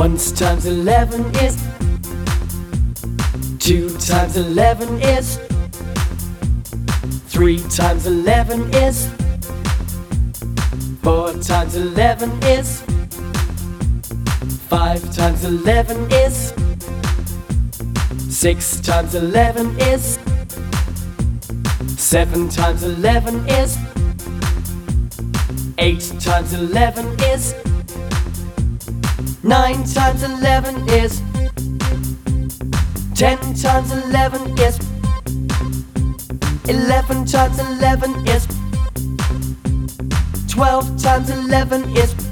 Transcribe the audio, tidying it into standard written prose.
Once times 11 is. 2 times 11 is. 3 times 11 is. 4 times 11 is. 5 times 11 is. 6 times 11 is. 7 times 11 is. 8 times 11 is. 9 times 11 is. 10 times 11 is. 11 times 11 is. 12 times 11 is.